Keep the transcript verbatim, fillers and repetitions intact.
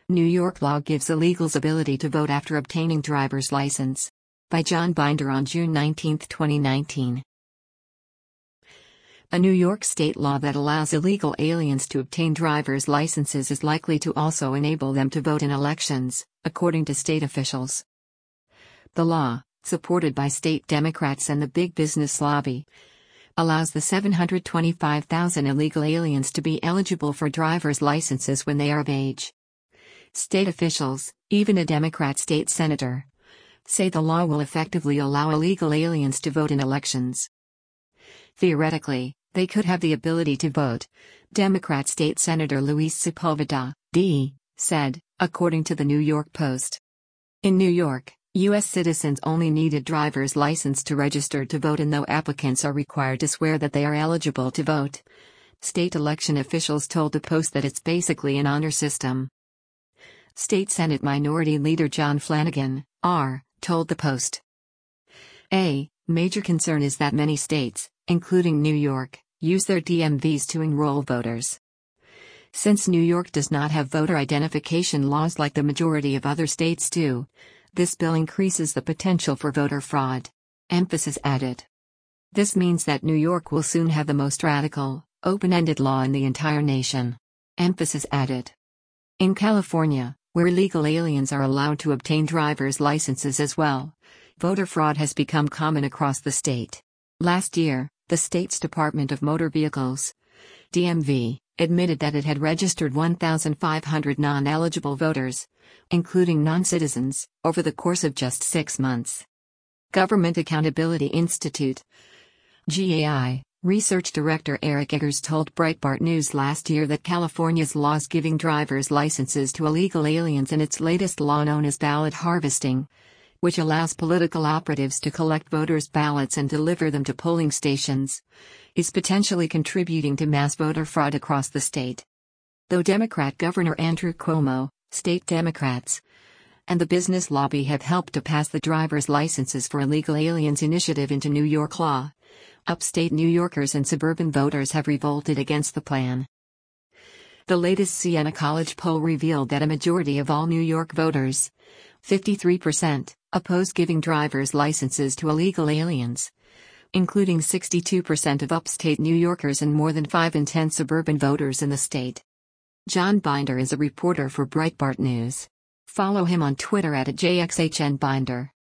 New York law gives illegals ability to vote after obtaining driver's license. By John Binder on June nineteenth, twenty nineteen. A New York state law that allows illegal aliens to obtain driver's licenses is likely to also enable them to vote in elections, according to state officials. The law, supported by state Democrats and the big business lobby, allows the seven hundred twenty-five thousand illegal aliens to be eligible for driver's licenses when they are of age. State officials, even a Democrat state senator, say the law will effectively allow illegal aliens to vote in elections. Theoretically, they could have the ability to vote, Democrat State Senator Luis Sepulveda, D, said, according to the New York Post. In New York, U S citizens only need a driver's license to register to vote, and no applicants are required to swear that they are eligible to vote. State election officials told the Post that it's basically an honor system. State Senate Minority Leader John Flanagan, R, told the Post. A major concern is that many states, including New York, use their D M Vs to enroll voters. Since New York does not have voter identification laws like the majority of other states do, this bill increases the potential for voter fraud. Emphasis added. This means that New York will soon have the most radical, open-ended law in the entire nation. Emphasis added. In California, where illegal aliens are allowed to obtain driver's licenses as well, voter fraud has become common across the state. Last year, the state's Department of Motor Vehicles, D M V, admitted that it had registered one thousand five hundred non-eligible voters, including non-citizens, over the course of just six months. Government Accountability Institute, G A I, Research Director Eric Eggers told Breitbart News last year that California's laws giving driver's licenses to illegal aliens in its latest law known as ballot harvesting, which allows political operatives to collect voters' ballots and deliver them to polling stations, is potentially contributing to mass voter fraud across the state. Though Democrat Governor Andrew Cuomo, state Democrats, and the business lobby have helped to pass the driver's licenses for illegal aliens initiative into New York law, upstate New Yorkers and suburban voters have revolted against the plan. The latest Siena College poll revealed that a majority of all New York voters, fifty-three percent, oppose giving driver's licenses to illegal aliens, including sixty-two percent of upstate New Yorkers and more than five in ten suburban voters in the state. John Binder is a reporter for Breitbart News. Follow him on Twitter at J X H N Binder.